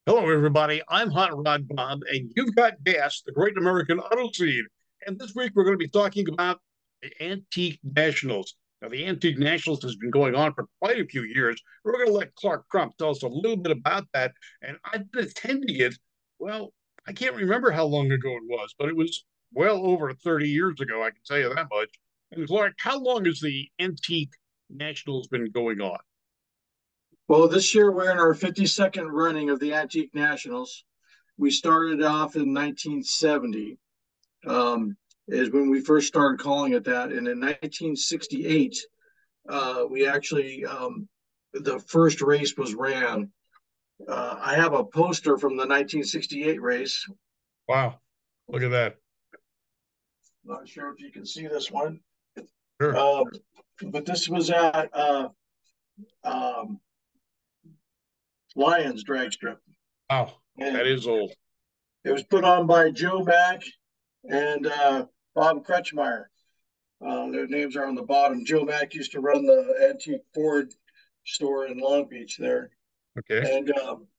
Hello, everybody. I'm Hot Rod Bob, and you've got gas, the Great American Auto Scene. And this week we're going to be talking about the Antique Nationals. Now, the Antique Nationals has been going on for quite a few years. We're going to let Clark Crump tell us a little bit about that. And I've been attending it. Well, I can't remember how long ago it was, but it was well over 30 years ago. I can tell you that much. And Clark, how long has the Antique Nationals been going on? Well, this year we're in our 52nd running of the Antique Nationals. We started off in 1970, is when we first started calling it that. And in 1968, we actually, the first race was ran. I have a poster from the 1968 race. Wow, look at that. Not sure if you can see this one, Sure. uh, but this was at um, Lions drag strip. Wow, that And is old. it was put on by Joe Mack and Bob Kretschmeyer. Their names are on the bottom. Joe Mack used to run the antique Ford store in Long Beach there, Okay. and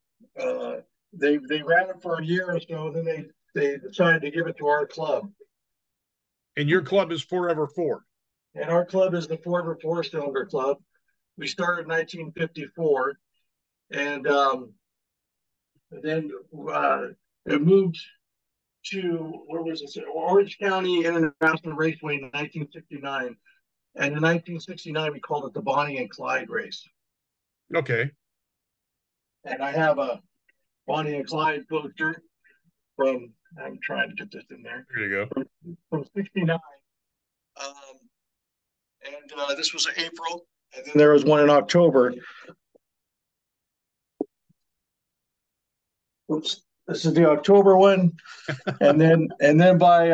they ran it for a year or so. Then they decided to give it to our club, And your club is Forever Ford. and our club is the Ford Four Cylinder Club. We started in 1954, and then it moved to where was it? Orange County International Raceway in 1969. And in 1969, we called it the Bonnie and Clyde race. Okay. And I have a Bonnie and Clyde poster from, I'm trying to get this in there, There you go. from 69. Um, and this was April. And then there was one in October. Oops. This is the October one. And then by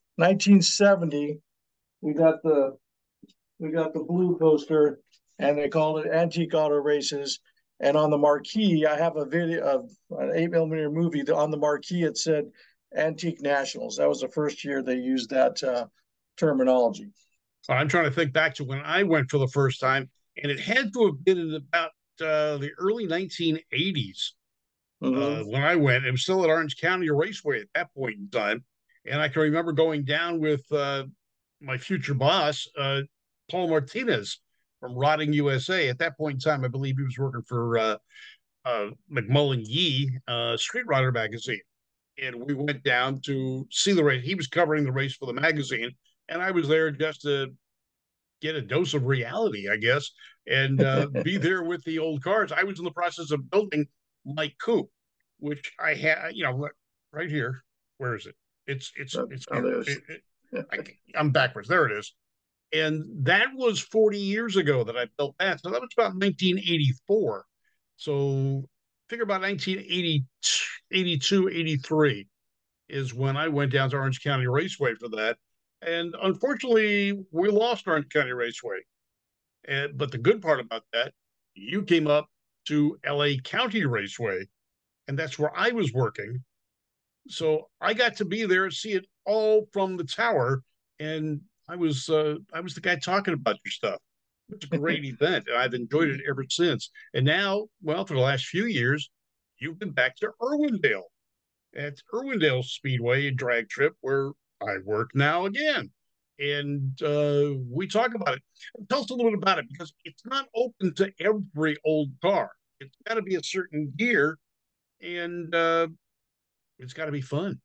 1970, we got the blue poster, and they called it Antique Auto Races. And on the marquee, I have a video of an 8 millimeter movie. On the marquee, it said Antique Nationals. That was the first year they used that terminology. I'm trying to think back to when I went for the first time, and it had to have been in about the early 1980s Mm-hmm. when I went. It was still at Orange County Raceway at that point in time. And I can remember going down with my future boss, Paul Martinez from Rotting USA. At that point in time, I believe he was working for McMullen Yee, Street Rodder magazine. And we went down to see the race. He was covering the race for the magazine, and I was there just to get a dose of reality, I guess, and be there with the old cars. I was in the process of building my coupe, which I had, right here. Where is it? It's Oh, here. there's I'm backwards. There it is. And that was 40 years ago that I built that. So that was about 1984. So figure about 1980, 82, 83 is when I went down to Orange County Raceway for that. And unfortunately, we lost Orange County Raceway. But the good part about that, you came up to LA County Raceway, and that's where I was working. So I got to be there and see it all from the tower. And I was the guy talking about your stuff. It's a great event, and I've enjoyed it ever since. And now, well, for the last few years, you've been back to Irwindale at Irwindale Speedway and Drag Trip, where I work now again. And we talk about it. Tell us a little bit about it because it's not open to every old car. It's got to be a certain gear, and it's got to be fun.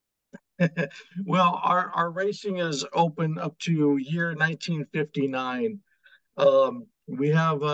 well, our racing is open up to year 1959. We have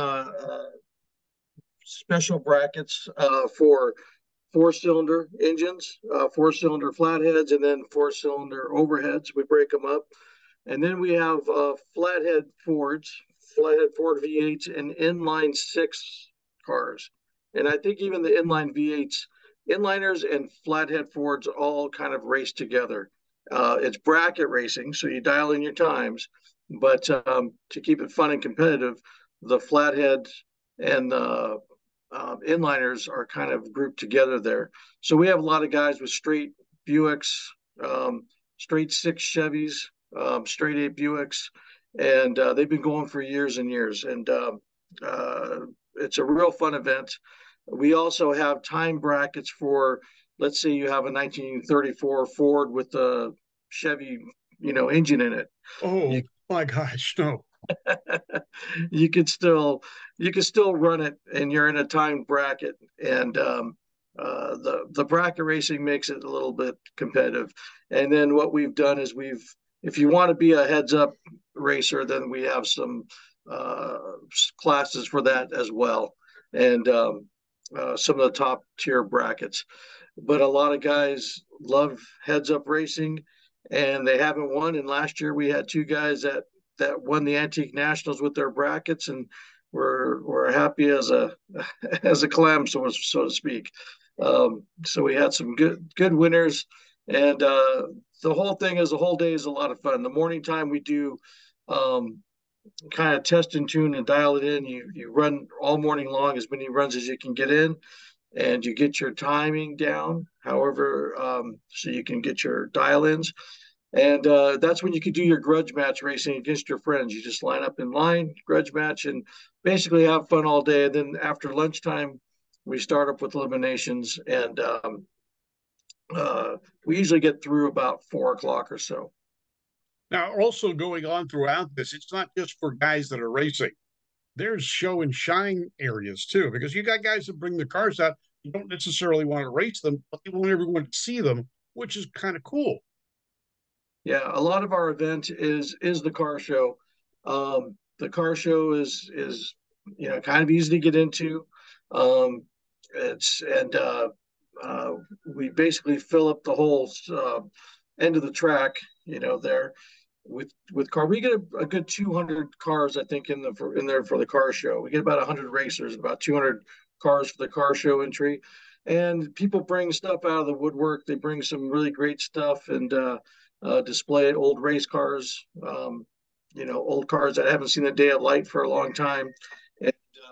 special brackets for four-cylinder engines, four-cylinder flatheads, and then four-cylinder overheads. We break them up. And then we have flathead Fords, flathead Ford V8s, and inline six cars. And I think even the inline V8s, inliners and flathead Fords all kind of race together. It's bracket racing, so you dial in your times. But to keep it fun and competitive, the flathead and the inliners are kind of grouped together there. So we have a lot of guys with straight Buicks, straight six Chevys, straight eight Buicks, and they've been going for years and years. And it's a real fun event. We also have time brackets for, let's say you have a 1934 Ford with a Chevy, engine in it. Oh You my gosh, no. you could still run it, and you're in a timed bracket. And the bracket racing makes it a little bit competitive. And then what we've done is if you want to be a heads up racer, then we have some uh, classes for that as well, and some of the top tier brackets. But a lot of guys love heads up racing, and they haven't won. And last year we had two guys that won the Antique Nationals with their brackets, and we're happy as a as a clam, so to speak. So we had some good winners, and the whole thing is the whole day is a lot of fun. The morning time we do um, kind of test and tune and dial it in. You run all morning long, as many runs as you can get in, and you get your timing down. However, so you can get your dial ins, and that's when you could do your grudge match racing against your friends. You just line up in line, grudge match, and basically have fun all day. And then after lunchtime, we start up with eliminations, and uh, we usually get through about 4 o'clock or so. Now, also going on throughout this, it's not just for guys that are racing. There's show and shine areas too, because you got guys that bring their cars out. You don't necessarily want to race them, but you want everyone to see them, which is kind of cool. Yeah, a lot of our event is the car show. The car show is kind of easy to get into. Um, it's and uh, we basically fill up the whole end of the track, there with car. We get a good 200 cars, I think, in there for the car show. We get about 100 racers, about 200 cars for the car show entry, and people bring stuff out of the woodwork. They bring some really great stuff and display old race cars, old cars that haven't seen the day of light for a long time. And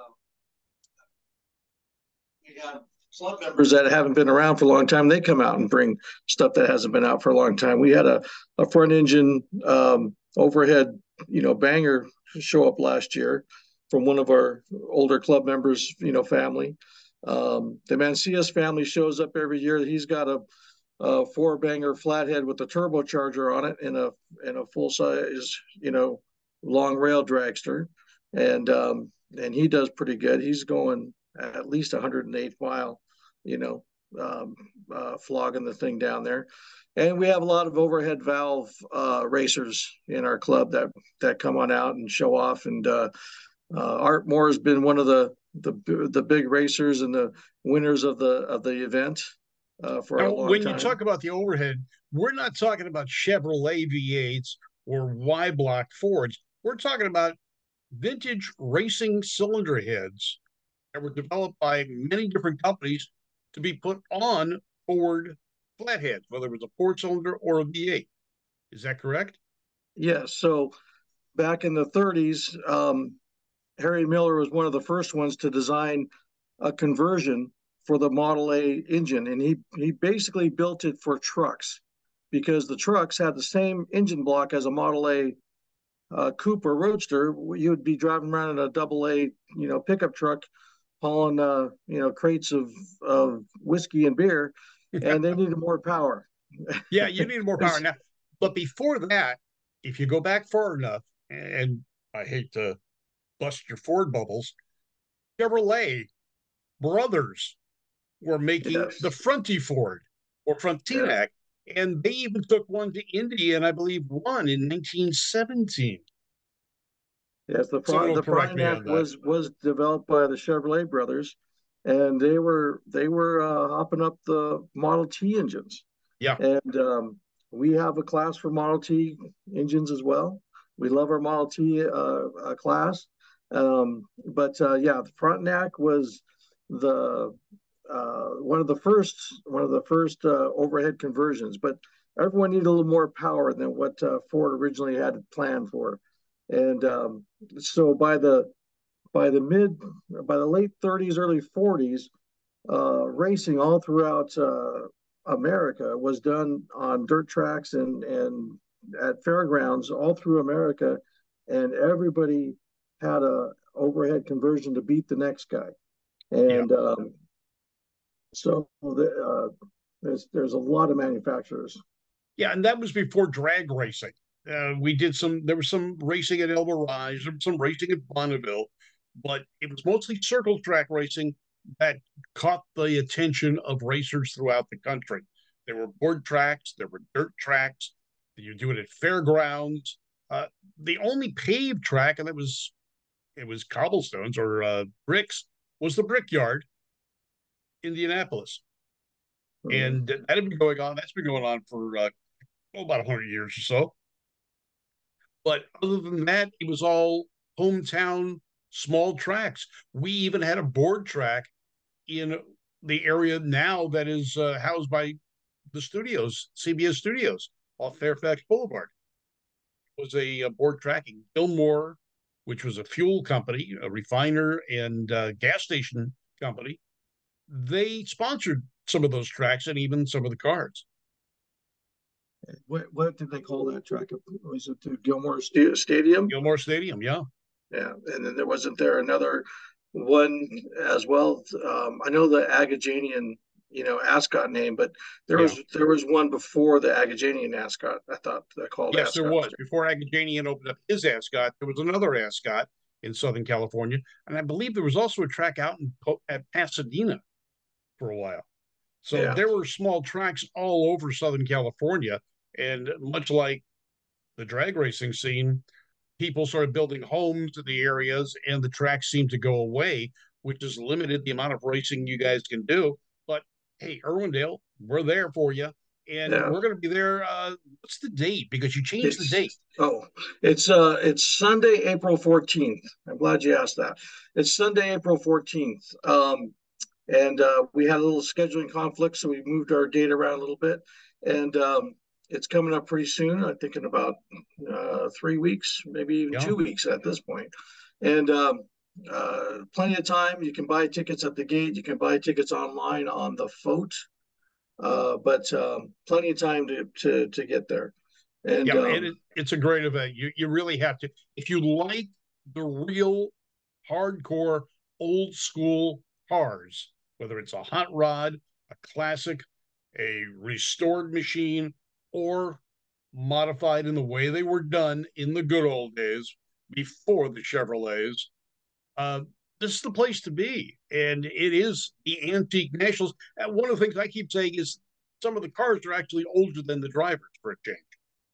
we have club members that haven't been around for a long time. They come out and bring stuff that hasn't been out for a long time. We had a front engine overhead, banger show up last year from one of our older club members, family. The Mancias family shows up every year. He's got a four banger flathead with a turbocharger on it in a full size, long rail dragster, and he does pretty good. He's going at least 108 mile, you know, flogging the thing down there. And we have a lot of overhead valve racers in our club that come on out and show off. And Art Moore has been one of the big racers and the winners of the event for a Now, long when you time. talk about the overhead, we're not talking about Chevrolet V8s or Y block Fords. We're talking about vintage racing cylinder heads that were developed by many different companies to be put on Ford flatheads, whether it was a four cylinder or a V8. Is that correct? Yeah. So back in the 30s, Harry Miller was one of the first ones to design a conversion for the Model A engine, and he basically built it for trucks because the trucks had the same engine block as a Model A Cooper Roadster. You would be driving around in a double A, pickup truck, hauling, crates of whiskey and beer, and they needed more power. Yeah, you need more power now. But before that, if you go back far enough, and I hate to bust your Ford bubbles, Chevrolet brothers were making the Yes, Fronty Ford or yes, Frontenac, and they even took one to Indy, and I believe won in 1917. yes. Someone will The correct me Pontiac on that. was developed by the Chevrolet brothers, and they were hopping up the Model T engines. Yeah. And we have a class for Model T engines as well. We love our Model T class. But yeah, the Frontenac was the one of the first overhead conversions. But everyone needed a little more power than what Ford originally had planned for. And so by the late 30s, early 40s, racing all throughout America was done on dirt tracks and at fairgrounds all through America, and everybody had a overhead conversion to beat the next guy. Yeah. And So there's a lot of manufacturers. Yeah, and that was before drag racing. There was some racing at El Mirage, there was some racing at Bonneville, but it was mostly circle track racing that caught the attention of racers throughout the country. There were board tracks, there were dirt tracks. You do it at fairgrounds. Uh, the only paved track, and it was cobblestones or bricks, was the Brickyard, Indianapolis, Mm. and that had been going on. That's been going on for about 100 years or so. But other than that, it was all hometown small tracks. We even had a board track in the area now that is housed by the studios, CBS Studios, off Fairfax Boulevard. It was a board tracking. Gilmore, which was a fuel company, a refiner and gas station company, they sponsored some of those tracks and even some of the cars. What did they call that track? Was it the Gilmore Stadium? Gilmore Stadium, yeah. Yeah, and then wasn't there another one as well? I know the Agajanian, Ascot name, but Yeah. there was one before the Agajanian Ascot. I thought that called Yes, there Ascot. was. Before Agajanian opened up his Ascot, there was another Ascot in Southern California. And I believe there was also a track out at Pasadena for a while. So Yeah, there were small tracks all over Southern California. And much like the drag racing scene, people started building homes in the areas and the tracks seemed to go away, which has limited the amount of racing you guys can do. But hey, Irwindale, we're there for you. And yeah. we're going to be there. What's the date? Because you changed the It's date. oh, it's Sunday, April 14th. I'm glad you asked that. It's Sunday, April 14th. And we had a little scheduling conflict, so we moved our date around a little bit. And it's coming up pretty soon. I think in about 3 weeks, maybe even Yeah. 2 weeks at this point. And plenty of time. You can buy tickets at the gate. You can buy tickets online on the FOTE, but plenty of time to get there. And Yeah, it's a great event. You really have to if you like the real hardcore old school cars, whether it's a hot rod, a classic, a restored machine, or modified in the way they were done in the good old days before the Chevrolets. Uh, this is the place to be, and it is the Antique Nationals. And one of the things I keep saying is some of the cars are actually older than the drivers for a change.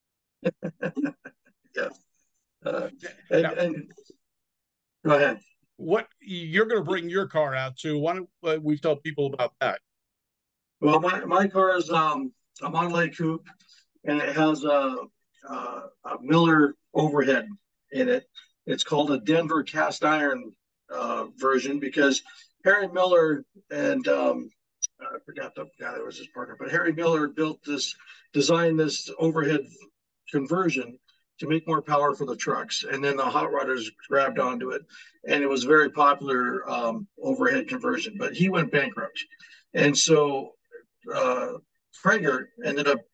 yeah, uh, and Now, go ahead. what you're going to bring your car out to? Why don't we tell people about that? Well, my car is a Model A coupe, and it has a Miller overhead in it. It's called a Denver cast iron version because Harry Miller and I forgot the guy that was his partner, but Harry Miller designed this overhead conversion to make more power for the trucks, and then the hot rodders grabbed onto it, and it was a very popular overhead conversion. But he went bankrupt, and so uh, Prager ended up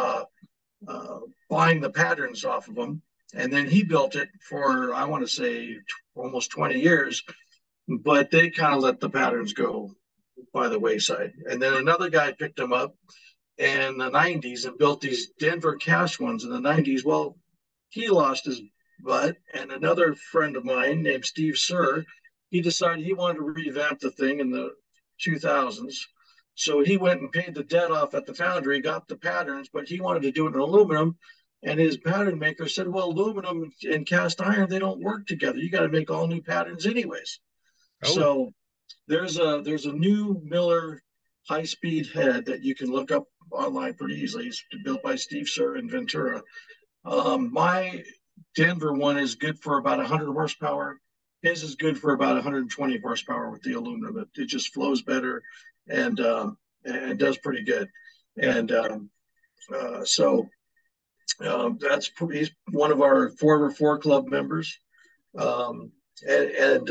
buying the patterns off of him, and then he built it for I want to say almost 20 years. But they kind of let the patterns go by the wayside, and then another guy picked them up in the 90s and built these Denver cash ones in the 90s. Well, he lost his butt, and another friend of mine named Steve Sir, he decided he wanted to revamp the thing in the 2000s. So he went and paid the debt off at the foundry, got the patterns, but he wanted to do it in aluminum. And his pattern maker said, well, aluminum and cast iron, they don't work together. You got to make all new patterns anyways. Oh, So there's a new Miller high speed head that you can look up online pretty easily. It's built by Steve Sir in Ventura. My Denver one is good for about 100 horsepower. His is good for about 120 horsepower with the aluminum. It just flows better and does pretty good. And so he's one of our former four club members. Um, and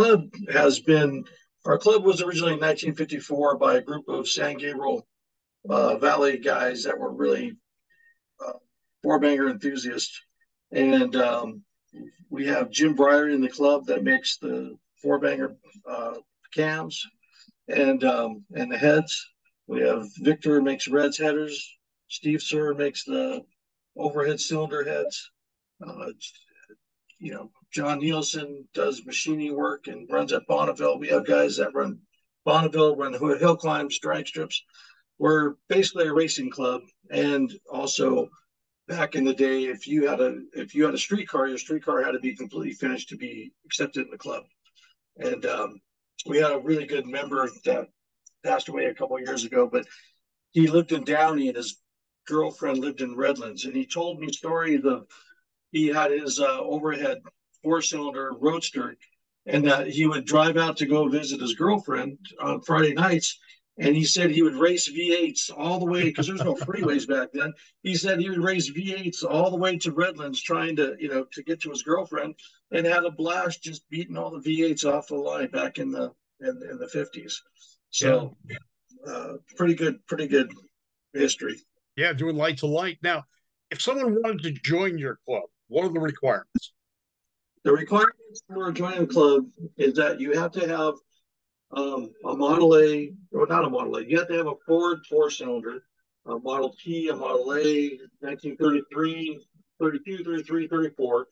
our club was originally in 1954 by a group of San Gabriel Valley guys that were really uh, four banger enthusiasts. And we have Jim Breyer in the club that makes the four banger cams. and the heads. We have Victor makes Reds headers. Steve Sir makes the overhead cylinder heads. Uh, John Nielsen does machining work and runs at Bonneville. We have guys that run Bonneville, run hill climbs, drag strips. We're basically a racing club, and also back in the day, if you had a streetcar, your streetcar had to be completely finished to be accepted in the club. And we had a really good member that passed away a couple of years ago, but he lived in Downey and his girlfriend lived in Redlands. And he told me stories of he had his overhead four-cylinder roadster, and that he would drive out to go visit his girlfriend on Friday nights. And he said he would race V8s all the way because there's no freeways back then. He said he would race V8s all the way to Redlands, trying to get to his girlfriend, and had a blast just beating all the V8s off the line back in the 50s. Yeah. So pretty good history. Yeah, doing light to light. Now, if someone wanted to join your club, what are the requirements? The requirements for joining the club is that you have to have a Model A, or not a Model A. You have to have a Ford four-cylinder, a Model T, a Model A, 1933, 32, 33, 34.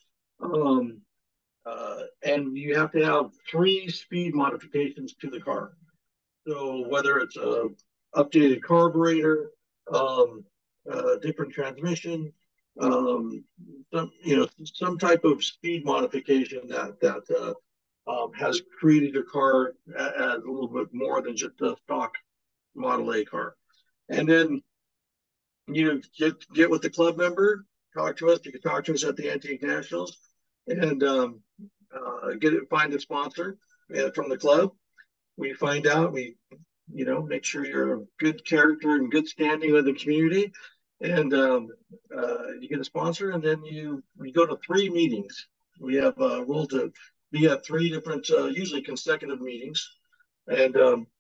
And you have to have 3 speed modifications to the car. So whether it's a updated carburetor, different transmission, um, some type of speed modification that has created a car as a little bit more than just a stock Model A car. And then you get with the club member, talk to us. You can talk to us at the Antique Nationals, and find a sponsor from the club. We find out, make sure you're a good character and good standing with the community, and you get a sponsor, and then we go to 3 meetings. We have a rule to be at 3 different, usually consecutive meetings, and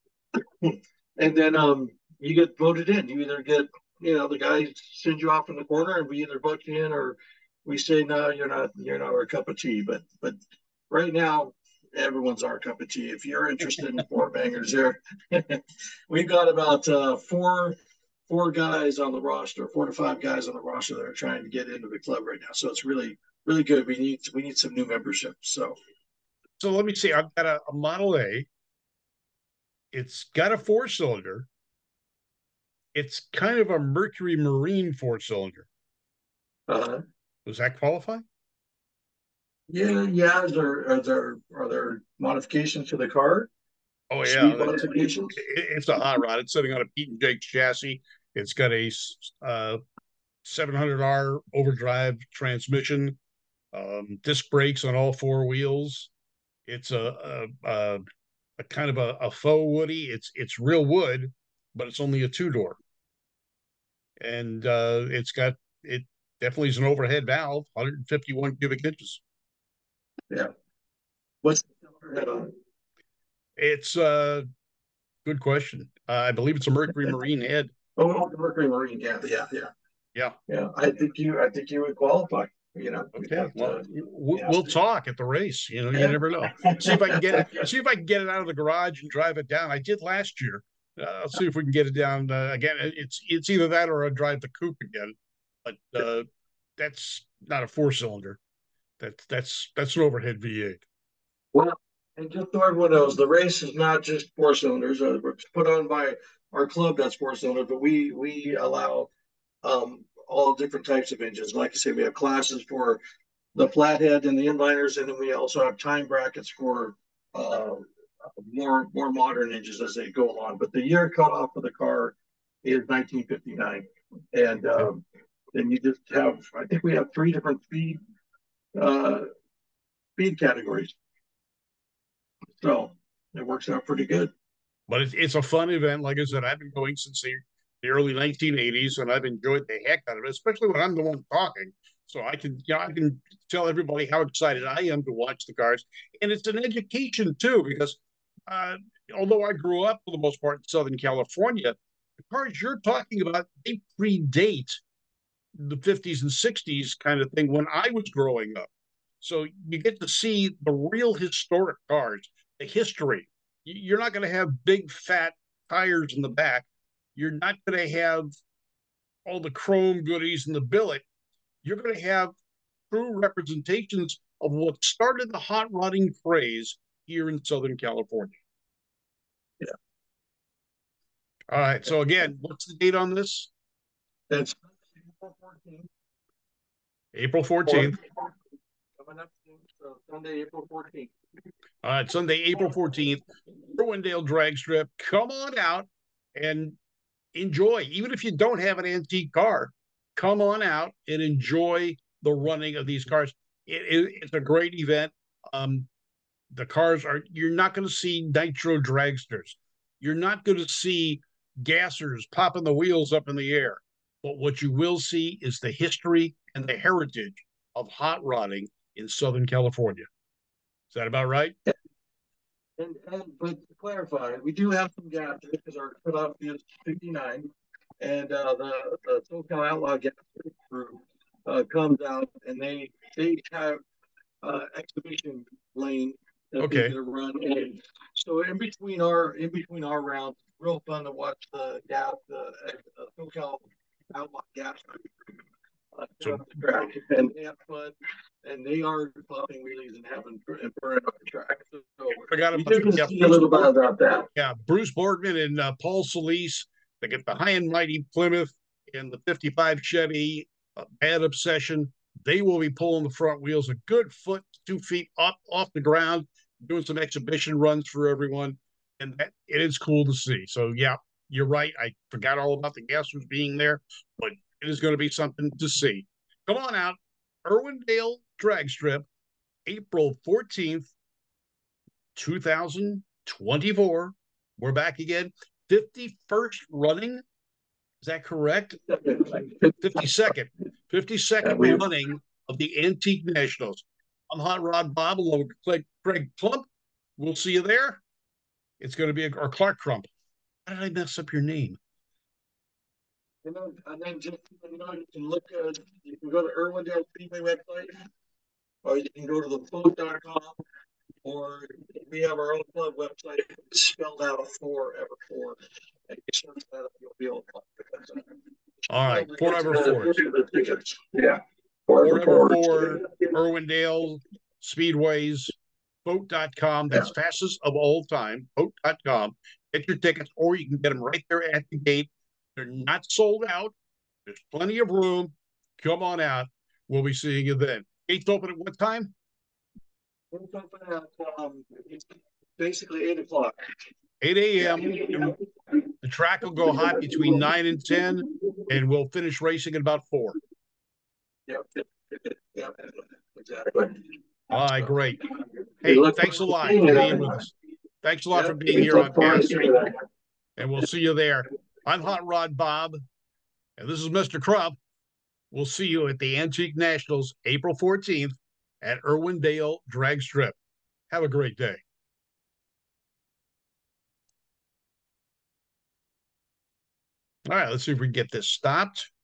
then you get voted in. You either get, the guy sends you off in the corner, and we either vote you in, or we say no, you're not our cup of tea. But right now, everyone's our cup of tea. If you're interested in four bangers, there, we've got about four guys on the roster, 4 to 5 guys on the roster that are trying to get into the club right now. So it's really really good. We need some new membership. So let me see. I've got a Model A. It's got a four-cylinder. It's kind of a Mercury Marine four-cylinder. Uh, Does that qualify? yeah. Are there modifications to the car? Oh Speed yeah, modifications? it's a hot rod. It's sitting on a Pete and Jake chassis. It's got a 700R overdrive transmission, disc brakes on all 4 wheels. It's a kind of a faux woody. It's real wood, but it's only a 2 door, and it definitely is an overhead valve, 151 cubic inches. Yeah. What's the head on? It's a good question. I believe it's a Mercury Marine head. Oh, the Mercury Marine. Yeah. Yeah. Yeah. I think you would qualify. We'd Okay. have Well, to we'll talk at the race. You never know. See if I can get it. See if I can get it out of the garage and drive it down. I did last year. I'll see if we can get it down again. It's either that or I drive the coupe again. But that's not a four-cylinder. That's an overhead V8. Well, and just so everyone knows, the race is not just four cylinders. It's put on by our club that's four cylinder, but we allow all different types of engines. Like I say, we have classes for the flathead and the inliners, and then we also have time brackets for uh, more modern engines as they go along. But the year cutoff of the car is 1959, and then you just have. I think we have 3 different uh, speed categories, so it works out pretty good. But it's a fun event. Like I said, I've been going since the early 1980s, and I've enjoyed the heck out of it, especially when I'm the one talking. So I can tell everybody how excited I am to watch the cars, and it's an education too because uh, although I grew up for the most part in Southern California, the cars you're talking about they predate the 50s and 60s kind of thing when I was growing up. So you get to see the real historic cars, the history. You're not going to have big fat tires in the back. You're not going to have all the chrome goodies in the billet. You're going to have true representations of what started the hot rodding craze here in Southern California. Yeah. All right. So again, what's the date on this? It's April 14th. April 14th. Coming up so Sunday, April 14th. All right, Sunday, April 14th, Irwindale Drag Strip. Come on out and enjoy. Even if you don't have an antique car, come on out and enjoy the running of these cars. It's a great event. The cars are, you're not going to see nitro dragsters. You're not going to see gassers popping the wheels up in the air. But what you will see is the history and the heritage of hot rodding in Southern California. Is that about right? But to clarify, we do have some gaps because our cutoff is 59, and the SoCal Outlaw Gas Group comes out and they have exhibition lane that Okay. they're gonna run. And so in between our rounds, it's real fun to watch the SoCal Outlaw Gas Group So, the track, and they have fun, and they are popping wheelies and having and burning up the track. So forgot you about can yeah, see a little bit about that. Yeah, Bruce Borgman and Paul Solis. They get the high and mighty Plymouth and the 55 Chevy Bad Obsession. They will be pulling the front wheels a good foot, 2 feet up off the ground, doing some exhibition runs for everyone. And it is cool to see. So, yeah, you're right. I forgot all about the gassers being there, but it is going to be something to see. Come on out. Irwindale Drag Strip, April 14th, 2024. We're back again. 51st running. Is that correct? 52nd. 52nd running of the Antique Nationals. I'm Hot Rod Bob along with Craig Plump. We'll see you there. It's going to be or Clark Crump. How did I mess up your name? And then just you can look at you can go to Irwindale Speedway website, or you can go to the float.com, or we have our own club website spelled out forever four. And you search that up, you'll be able to find it. All right, Forever Four. Yeah. Forever Four, Irwindale Speedways, boat.com. That's fastest of all time, boat.com. Get your tickets, or you can get them right there at the gate. They're not sold out. There's plenty of room. Come on out. We'll be seeing you then. Gates open at what time? It's open at basically 8 o'clock. 8 a.m. The track will go hot between 9 and 10, and we'll finish racing at about 4. Yep, exactly. All right, great. Hey, thanks a lot for being with us. Thanks a lot for being here on Cast, and we'll see you there. I'm Hot Rod Bob, and this is Mr. Crump. We'll see you at the Antique Nationals, April 14th at Irwindale Drag Strip. Have a great day. All right, let's see if we can get this stopped.